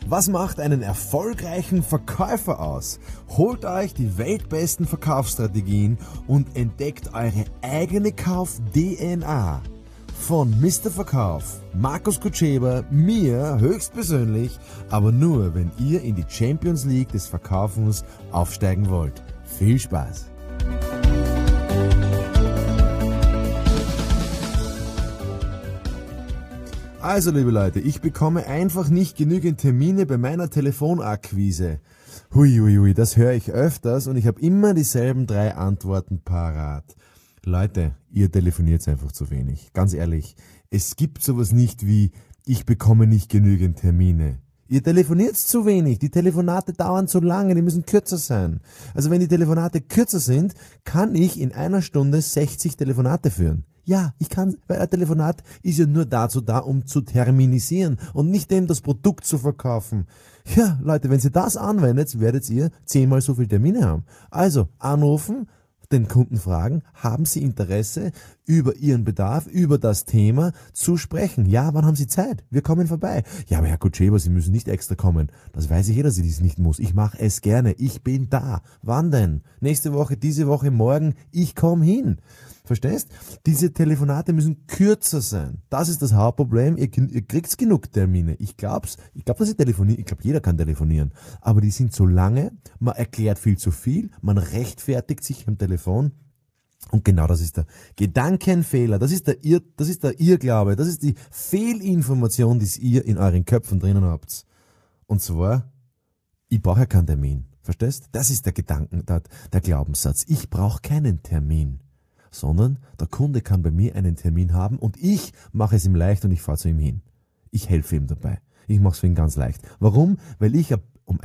Was macht einen erfolgreichen Verkäufer aus? Holt euch die weltbesten Verkaufsstrategien und entdeckt eure eigene Kauf-DNA. Von Mr. Verkauf, Markus Kutscheber, mir höchstpersönlich, aber nur, wenn ihr in die Champions League des Verkaufens aufsteigen wollt. Viel Spaß! Also, liebe Leute, ich bekomme einfach nicht genügend Termine bei meiner Telefonakquise. Hui, das höre ich öfters und ich habe immer dieselben 3 Antworten parat. Leute, ihr telefoniert einfach zu wenig. Ganz ehrlich, es gibt sowas nicht wie, ich bekomme nicht genügend Termine. Ihr telefoniert zu wenig, die Telefonate dauern zu lange, die müssen kürzer sein. Also wenn die Telefonate kürzer sind, kann ich in einer Stunde 60 Telefonate führen. Ja, ich kann, weil ein Telefonat ist ja nur dazu da, um zu terminisieren und nicht dem das Produkt zu verkaufen. Ja, Leute, wenn ihr das anwendet, werdet ihr 10-mal so viele Termine haben. Also anrufen, den Kunden fragen, haben Sie Interesse, über Ihren Bedarf, über das Thema zu sprechen? Ja, wann haben Sie Zeit? Wir kommen vorbei. Ja, aber Herr Kutscheber, Sie müssen nicht extra kommen. Das weiß ich eh, dass ich das nicht muss. Ich mache es gerne. Ich bin da. Wann denn? Nächste Woche, diese Woche, morgen. Ich komme hin. Verstehst? Diese Telefonate müssen kürzer sein. Das ist das Hauptproblem. Ihr kriegt genug Termine. Ich glaube, dass ihr telefoniert. Ich glaube, jeder kann telefonieren. Aber die sind zu lange. Man erklärt viel zu viel. Man rechtfertigt sich am Telefon. Und genau das ist der Gedankenfehler. Das ist der Irrglaube. Das ist die Fehlinformation, die ihr in euren Köpfen drinnen habt. Und zwar, ich brauche ja keinen Termin. Verstehst? Das ist der der Glaubenssatz. Ich brauche keinen Termin. Sondern der Kunde kann bei mir einen Termin haben und ich mache es ihm leicht und ich fahre zu ihm hin. Ich helfe ihm dabei. Ich mache es für ihn ganz leicht. Warum? Weil ich um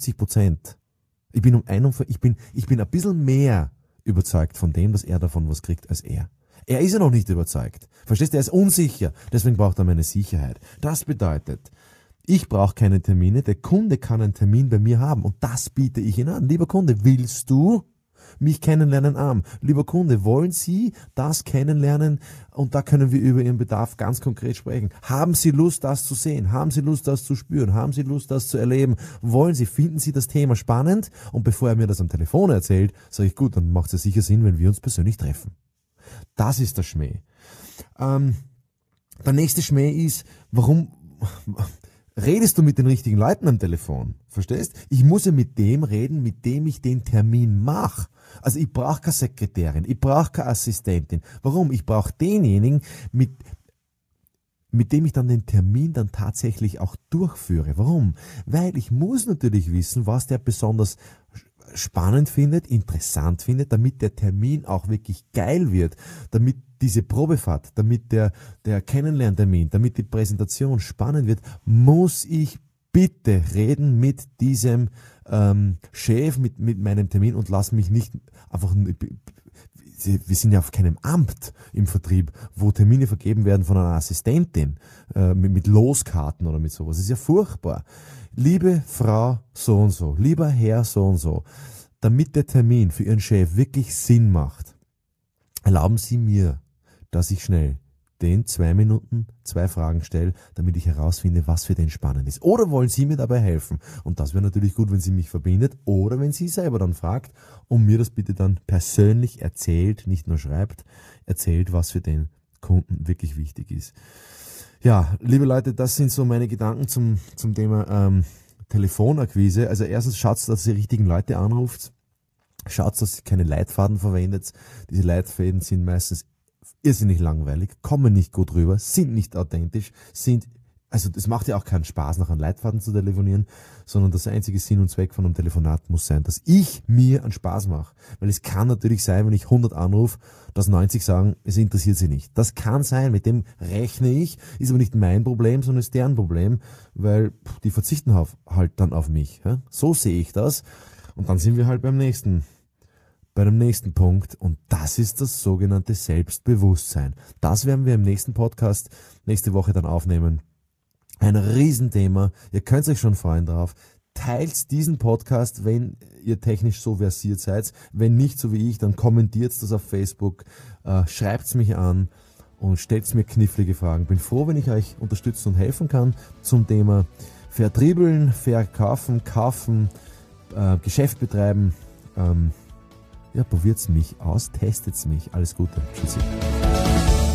51%, ich bin ein bisschen mehr überzeugt von dem, dass er davon was kriegt, als er. Er ist ja noch nicht überzeugt. Verstehst du? Er ist unsicher. Deswegen braucht er meine Sicherheit. Das bedeutet, ich brauche keine Termine. Der Kunde kann einen Termin bei mir haben und das biete ich ihm an. Lieber Kunde, willst du mich kennenlernen? Lieber Kunde, wollen Sie das kennenlernen? Und da können wir über Ihren Bedarf ganz konkret sprechen. Haben Sie Lust, das zu sehen? Haben Sie Lust, das zu spüren? Haben Sie Lust, das zu erleben? Finden Sie das Thema spannend? Und bevor er mir das am Telefon erzählt, sage ich, gut, dann macht es sicher Sinn, wenn wir uns persönlich treffen. Das ist der Schmäh. Der nächste Schmäh ist, warum redest du mit den richtigen Leuten am Telefon? Verstehst? Ich muss ja mit dem reden, mit dem ich den Termin mache. Also ich brauche keine Sekretärin, ich brauche keine Assistentin. Warum? Ich brauche denjenigen, mit dem ich dann den Termin dann tatsächlich auch durchführe. Warum? Weil ich muss natürlich wissen, was der besonders spannend findet, interessant findet, damit der Termin auch wirklich geil wird, damit diese Probefahrt, damit der Kennenlerntermin, damit die Präsentation spannend wird, muss ich bitte reden mit diesem Chef, mit meinem Termin und lass mich nicht einfach, wir sind ja auf keinem Amt im Vertrieb, wo Termine vergeben werden von einer Assistentin, mit Loskarten oder mit sowas. Das ist ja furchtbar. Liebe Frau so und so, lieber Herr so und so, damit der Termin für Ihren Chef wirklich Sinn macht, erlauben Sie mir, dass ich schnell den 2 Minuten 2 Fragen stelle, damit ich herausfinde, was für den spannend ist. Oder wollen Sie mir dabei helfen? Und das wäre natürlich gut, wenn sie mich verbindet oder wenn sie selber dann fragt und mir das bitte dann persönlich erzählt, nicht nur schreibt, erzählt, was für den Kunden wirklich wichtig ist. Ja, liebe Leute, das sind so meine Gedanken zum Thema Telefonakquise. Also erstens schaut, dass ihr die richtigen Leute anruft. Schaut, dass ihr keine Leitfaden verwendet. Diese Leitfäden sind meistens irrsinnig langweilig, kommen nicht gut rüber, sind nicht authentisch, also es macht ja auch keinen Spaß, nach einem Leitfaden zu telefonieren, sondern das einzige Sinn und Zweck von einem Telefonat muss sein, dass ich mir einen Spaß mache. Weil es kann natürlich sein, wenn ich 100 anrufe, dass 90 sagen, es interessiert sie nicht. Das kann sein, mit dem rechne ich, ist aber nicht mein Problem, sondern ist deren Problem, weil die verzichten halt dann auf mich. Ja? So sehe ich das. Und dann sind wir halt bei dem nächsten Punkt und das ist das sogenannte Selbstbewusstsein. Das werden wir im nächsten Podcast nächste Woche dann aufnehmen. Ein Riesenthema. Ihr könnt euch schon freuen drauf. Teilt diesen Podcast, wenn ihr technisch so versiert seid. Wenn nicht so wie ich, dann kommentiert das auf Facebook, schreibt's mich an und stellt mir knifflige Fragen. Bin froh, wenn ich euch unterstützen und helfen kann zum Thema Vertriebeln, Verkaufen, Kaufen, Geschäft betreiben. Ja, probiert's mich aus, testet's mich. Alles Gute. Tschüssi.